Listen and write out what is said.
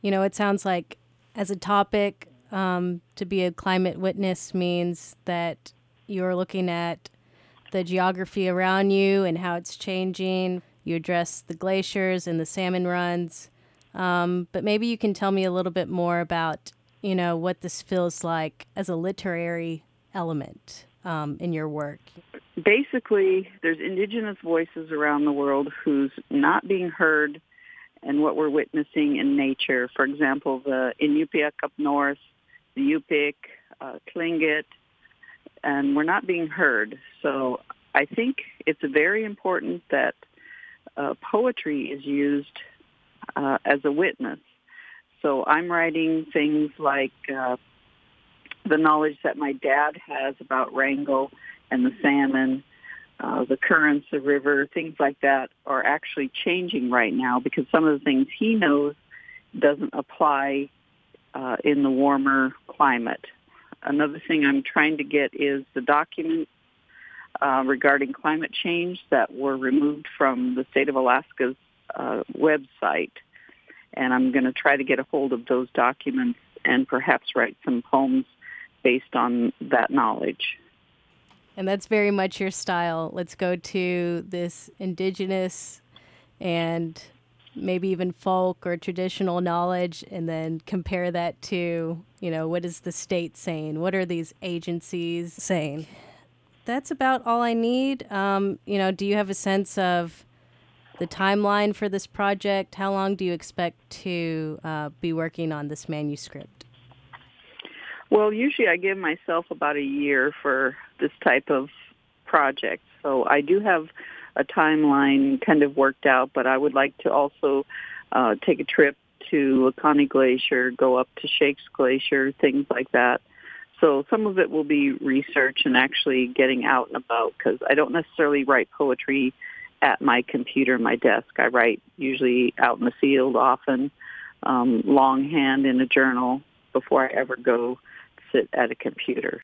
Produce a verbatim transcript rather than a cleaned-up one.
You know, it sounds like as a topic, um, to be a climate witness means that you're looking at the geography around you and how it's changing. You address the glaciers and the salmon runs. Um, but maybe you can tell me a little bit more about, you know, what this feels like as a literary element um, in your work. Basically, there's indigenous voices around the world who's not being heard and what we're witnessing in nature. For example, the Inupiaq up north, the Yupik, uh, Tlingit, and we're not being heard. So I think it's very important that uh, poetry is used uh, as a witness. So I'm writing things like uh, the knowledge that my dad has about Wrangell and the salmon, uh, the currents, the river, things like that are actually changing right now because some of the things he knows doesn't apply uh, in the warmer climate. Another thing I'm trying to get is the documents uh, regarding climate change that were removed from the state of Alaska's uh, website. And I'm going to try to get a hold of those documents and perhaps write some poems based on that knowledge. And that's very much your style. Let's go to this indigenous and maybe even folk or traditional knowledge and then compare that to, you know, what is the state saying? What are these agencies saying? That's about all I need. Um, you know, do you have a sense of the timeline for this project? How long do you expect to uh, be working on this manuscript? Well, usually I give myself about a year for this type of project. So I do have a timeline kind of worked out, but I would like to also uh, take a trip to Laconnie Glacier, go up to Shakes Glacier, things like that. So some of it will be research and actually getting out and about because I don't necessarily write poetry at my computer, my desk. I write usually out in the field often, um, longhand in a journal before I ever go sit at a computer.